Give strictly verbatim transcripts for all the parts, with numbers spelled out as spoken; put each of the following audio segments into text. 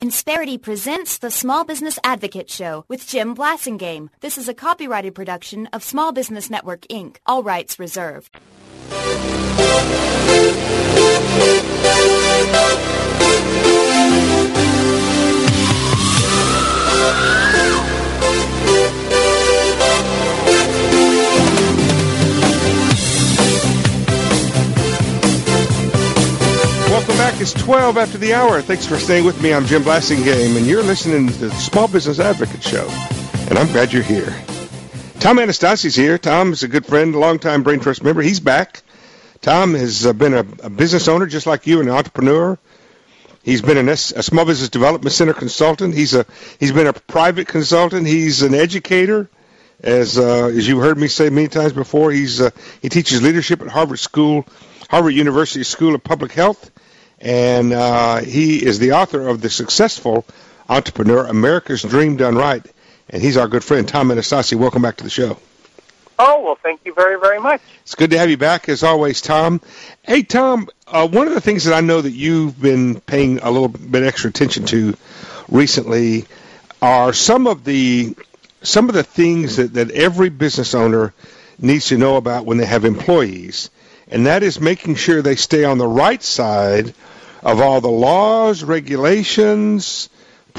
Insperity presents the Small Business Advocate Show with Jim Blasingame. This is a copyrighted production of Small Business Network, Incorporated. All rights reserved. Welcome back. It's twelve after the hour. Thanks for staying with me. I'm Jim Blasingame, and you're listening to the Small Business Advocate Show, and I'm glad you're here. Tom Anastasi's here. Tom is a good friend, a longtime Brain Trust member. He's back. Tom has uh, been a, a business owner just like you, an entrepreneur. He's been an S, a Small Business Development Center consultant. He's a he's been a private consultant. He's an educator. As uh, as you heard me say many times before, he's uh, he teaches leadership at Harvard School, Harvard University School of Public Health. And uh, he is the author of The Successful Entrepreneur, America's Dream Done Right. And he's our good friend, Tom Anastasi. Welcome back to the show. Oh, well, thank you very, very much. It's good to have you back, as always, Tom. Hey, Tom, uh, one of the things that I know that you've been paying a little bit extra attention to recently are some of the some of the things that, that every business owner needs to know about when they have employees. And that is making sure they stay on the right side of all the laws, regulations,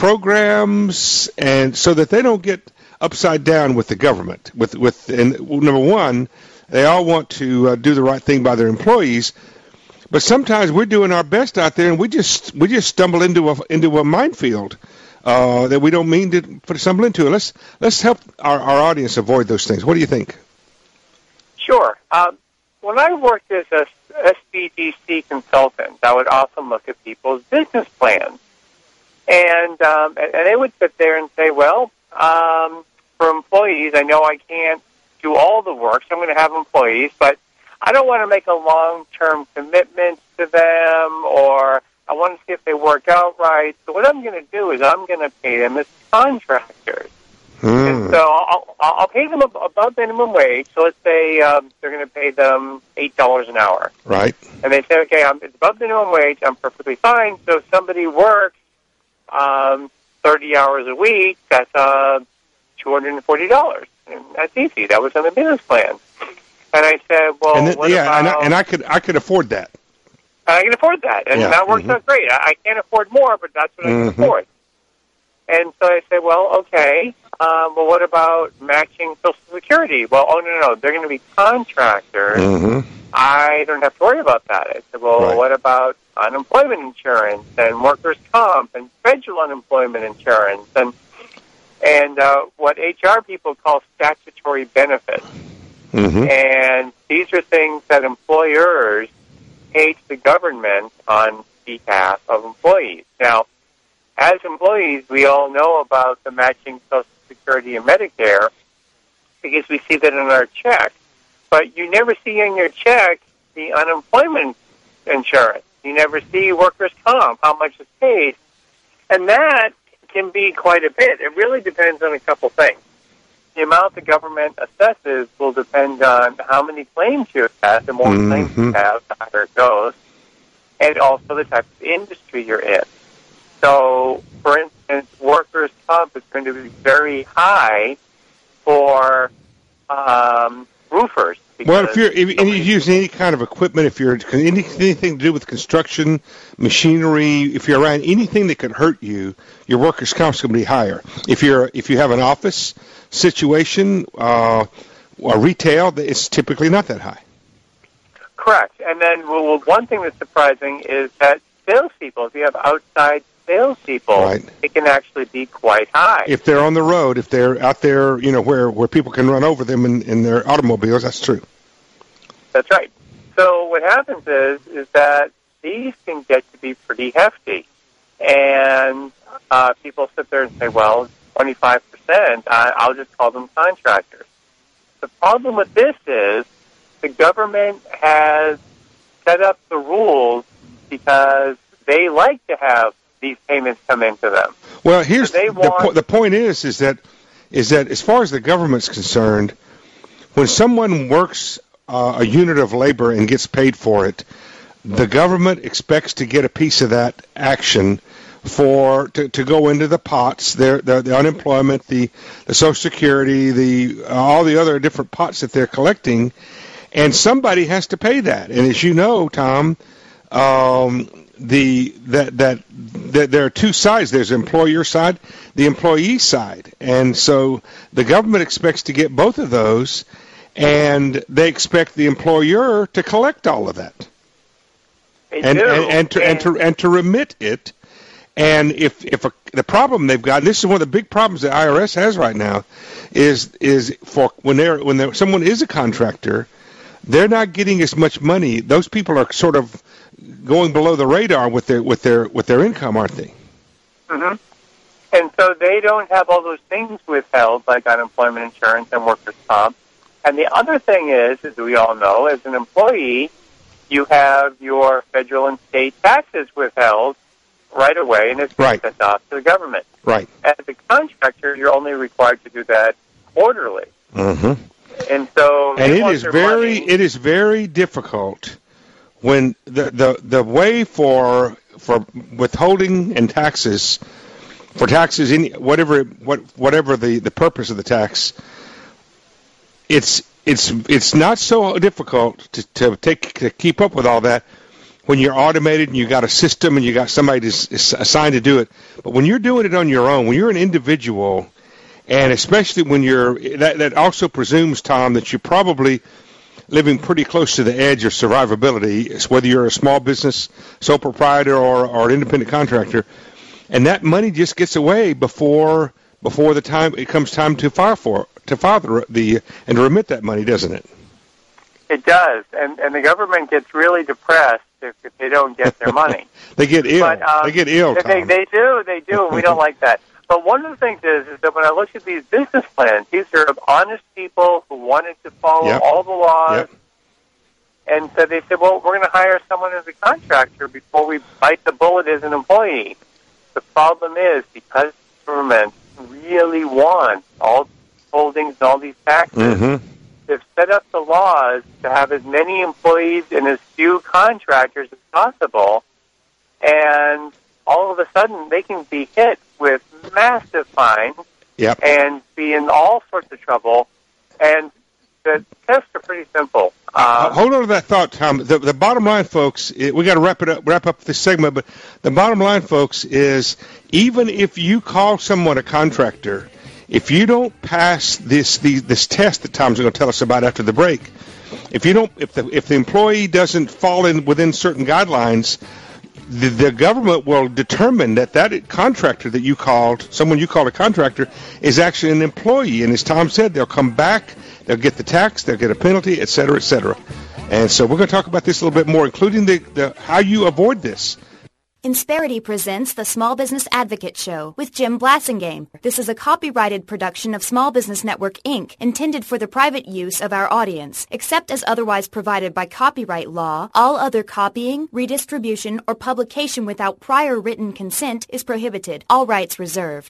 programs, and so that they don't get upside down with the government. With with and number one, they all want to uh, do the right thing by their employees, but sometimes we're doing our best out there, and we just we just stumble into a into a minefield uh, that we don't mean to, to stumble into. Let's let's help our, our audience avoid those things. What do you think? Sure. Um, When I worked as a S B D C consultant, I would often look at people's business plans. And, um, and, and they would sit there and say, well, um, for employees, I know I can't do all the work, so I'm going to have employees, but I don't want to make a long-term commitment to them, or I want to see if they work out right. So what I'm going to do is I'm going to pay them as contractors. Hmm. And so I'll, I'll pay them above minimum wage. So let's say um, they're going to pay them eight dollars an hour. Right. And they say, okay, I'm, it's above minimum wage. I'm perfectly fine. So if somebody works um, thirty hours a week, that's uh, two hundred forty dollars. And that's easy. That was on the business plan. And I said, well, and then, what yeah, about... and I, and I could I could afford that. I can afford that. And yeah. that works mm-hmm. out great. I, I can't afford more, but that's what mm-hmm. I can afford. And so I said, well, okay, um, well, what about matching Social Security? Well, oh, no, no, no, they're going to be contractors. Mm-hmm. I don't have to worry about that. I said, well, right. what about unemployment insurance and workers' comp and federal unemployment insurance and and uh, what H R people call statutory benefits? Mm-hmm. And these are things that employers pay to the government on behalf of employees. Now, as employees, we all know about the matching Social Security and Medicare because we see that in our check. But you never see in your check the unemployment insurance. You never see workers' comp, how much is paid. And that can be quite a bit. It really depends on a couple things. The amount the government assesses will depend on how many claims you have. The more mm-hmm. claims you have, the higher it goes. And also the type of industry you're in. So, for instance, workers' comp is going to be very high for um, roofers. Well, if you're if, if you're using any kind of equipment, if you're anything to do with construction, machinery, if you're around anything that could hurt you, your workers' comp is going to be higher. If you're if you have an office situation uh, or retail, it's typically not that high. Correct. And then well, one thing that's surprising is that salespeople, if you have outside salespeople, right. it can actually be quite high. If they're on the road, if they're out there, you know, where, where people can run over them in, in their automobiles, that's true. That's right. So what happens is is that these can get to be pretty hefty. And uh, people sit there and say, well, twenty-five percent, I, I'll just call them contractors. The problem with this is the government has set up the rules because they like to have these payments come into them. Well, here's so the, want, po- the point is is that is that as far as the government's concerned, when someone works uh, a unit of labor and gets paid for it, the government expects to get a piece of that action for to, to go into the pots, the, the, the unemployment, the, the Social Security, the uh, all the other different pots that they're collecting, and somebody has to pay that. And as you know, Tom, um, the that, that that there are two sides. There's the employer side, the employee side, and so the government expects to get both of those, and they expect the employer to collect all of that, They and, do. and and to and to and to remit it. And if if a, the problem they've got, and this is one of the big problems the I R S has right now, is is for when they're when they're, someone is a contractor, they're not getting as much money. Those people are sort of going below the radar with their with their with their income, aren't they? Mm-hmm. And so they don't have all those things withheld, like unemployment insurance and workers' comp. And the other thing is, as we all know, as an employee, you have your federal and state taxes withheld right away, and it's right. sent off to the government. Right. As a contractor, you're only required to do that quarterly. Mm-hmm. And so, and it is their very money. it is very difficult when the the the way for for withholding and taxes for taxes any whatever what whatever the, the purpose of the tax, it's it's it's not so difficult to, to take to keep up with all that when you're automated and you got a system and you got somebody that's assigned to do it. But when you're doing it on your own, when you're an individual, and especially when you're that that also presumes, Tom, that you're probably living pretty close to the edge of survivability, whether you're a small business sole proprietor or, or an independent contractor, and that money just gets away before before the time it comes time to file for to file the, the and to remit that money, doesn't it? It does, and and the government gets really depressed if, if they don't get their money. They get ill. But, um, they get ill, Tom. They, they do, they do, and we don't like that. But one of the things is, is that when I look at these business plans, these are honest people who wanted to follow Yep. all the laws, Yep. and so they said, well, we're going to hire someone as a contractor before we bite the bullet as an employee. The problem is, because the government really wants all holdings and all these taxes, Mm-hmm. they've set up the laws to have as many employees and as few contractors as possible, and all of a sudden they can be hit with massive fines Yep. and be in all sorts of trouble. And the tests are pretty simple. Uh, Um, hold on to that thought, Tom. The, the bottom line, folks, it, we got to wrap it up, wrap up this segment. But the bottom line, folks, is even if you call someone a contractor, if you don't pass this the, this test that Tom's going to tell us about after the break, if you don't, if the if the employee doesn't fall in within certain guidelines, the, the government will determine that that contractor that you called, someone you called a contractor, is actually an employee. And as Tom said, they'll come back, they'll get the tax, they'll get a penalty, et cetera, et cetera. And so we're going to talk about this a little bit more, including the, the how you avoid this. Insperity presents the Small Business Advocate Show with Jim Blasingame. This is a copyrighted production of Small Business Network, Incorporated, intended for the private use of our audience. Except as otherwise provided by copyright law, all other copying, redistribution, or publication without prior written consent is prohibited. All rights reserved.